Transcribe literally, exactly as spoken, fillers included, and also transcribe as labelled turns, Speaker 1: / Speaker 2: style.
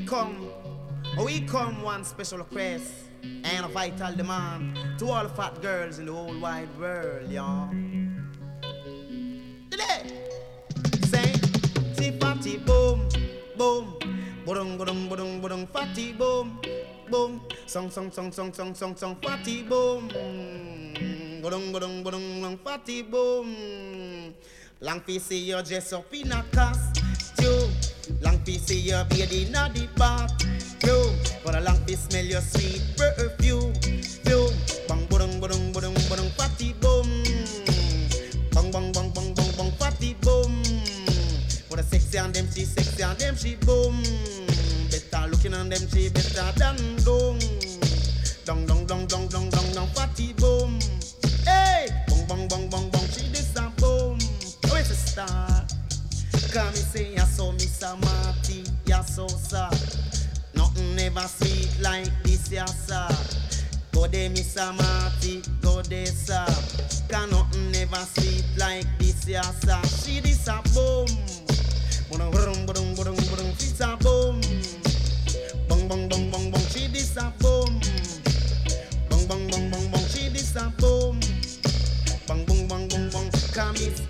Speaker 1: come, we come one special request and a vital demand to all fat girls in the whole wide world, y'all. Today, say, see fatty boom, boom, boom, boom, boom, boom, fatty boom, boom, song, song, song, song, song, song, song, fatty boom, boom, boom, boom, fatty boom. Long fi see you dress up in a costume. Long fi see you baby in the bathroom. But a long fi smell your sweet perfume. Fume. Bang budung budung budung budung fatty boom. Bang bang bang bang bang bang fatty boom. But a sexy and them she sexy and them she boom. Better looking on them she better than dung. Dung dung dung dung dung dung dung fatty boom. Hey, bang bang bang bang bang she this a boom. Where's the star? Come me say ya so Miss Marty, ya so sad. Nothing ever sweet like this, ya sir. Go there, Miss Marty, go there, sir. Can nothing ever sweet like this, ya sir. She this a boom. Budung budung budung budung budung, she's a boom. Bang bang bang bang bang, she this a boom. Bang bang bang bang bang, she this a boom. Bang bang bang bang bang, come Miss